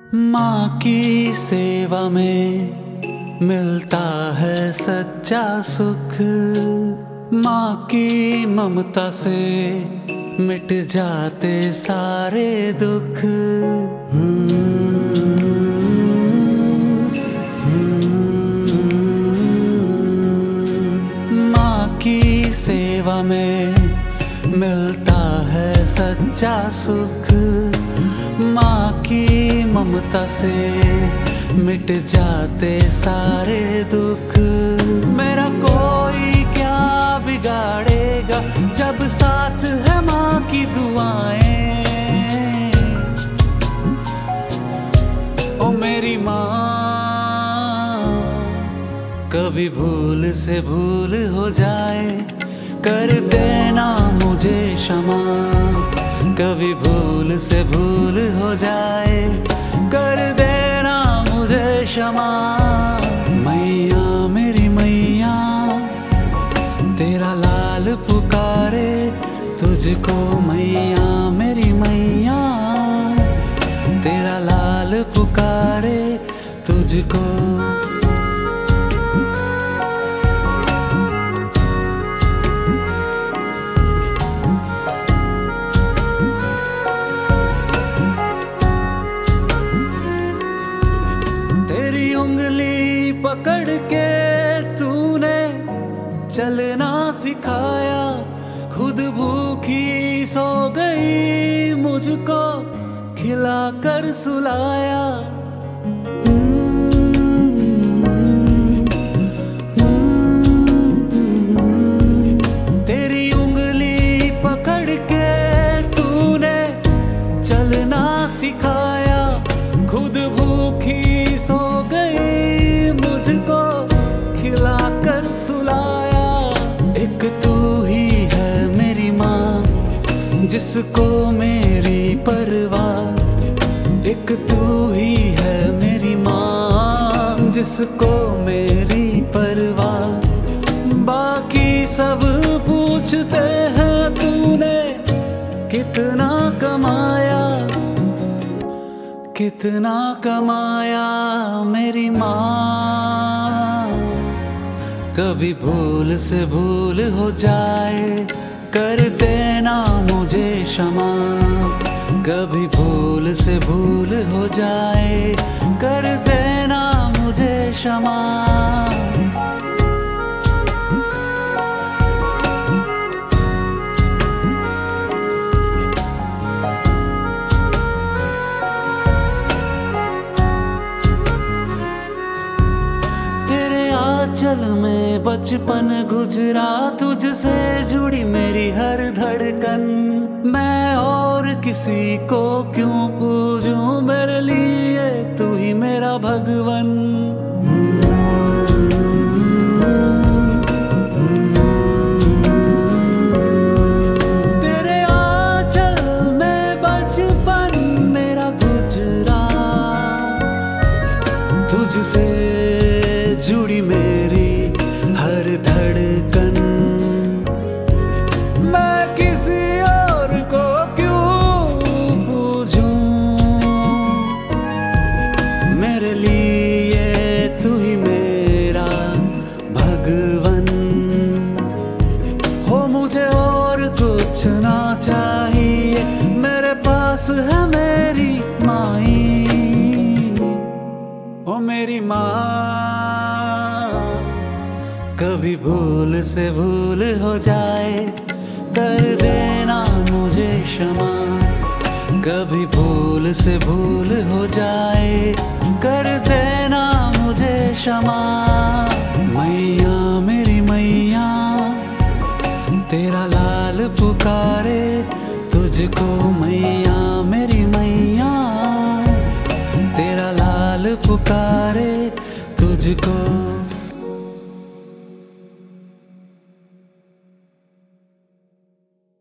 माँ की सेवा में मिलता है सच्चा सुख। माँ की ममता से मिट जाते सारे दुख। माँ की सेवा में मिलता है सच्चा सुख। माँ की ममता से मिट जाते सारे दुख। मेरा कोई क्या बिगाड़ेगा जब साथ है माँ की दुआएं। ओ मेरी माँ, कभी भूल से भूल हो जाए कर देना मुझे क्षमा। कभी भूल से भूल हो जाए कर देना मुझे क्षमा। मैया मेरी मैया, तेरा लाल पुकारे तुझको। मैया मेरी मैया, तेरा लाल पुकारे तुझको। उंगली पकड़ के तूने चलना सिखाया। खुद भूखी सो गई मुझको खिलाकर सुलाया। तेरी उंगली पकड़ के तूने चलना सिखाया। खुद भूखी सो गई मुझको खिलाकर सुलाया। एक तू ही है मेरी माँ जिसको मेरी परवाह। एक तू ही है मेरी माँ जिसको मेरी परवाह। बाकी सब पूछते हैं तूने कितना कमाया। कितना कमाया मेरी माँ। कभी भूल से भूल हो जाए कर देना मुझे क्षमा। कभी भूल से भूल हो जाए कर देना मुझे क्षमा। चल में बचपन गुजरा, तुझसे जुड़ी मेरी हर धड़कन। मैं और किसी को क्यों पूजूं, मेरे लिए तू ही मेरा भगवन। तेरे आंचल में बचपन मेरा गुजरा, तुझसे जुड़ी मेरी हर धड़कन। मैं किसी और को क्यों पूजूं, मेरे लिए तू ही मेरा भगवन। हो मुझे और कुछ ना चाहिए, मेरे पास है मेरी माई। ओ मेरी माँ, कभी भूल से भूल हो जाए कर देना मुझे क्षमा। कभी भूल से भूल हो जाए कर देना मुझे क्षमा। मैया मेरी मैया, तेरा लाल पुकारे तुझको। मैया मेरी मैया, तेरा लाल पुकारे तुझको।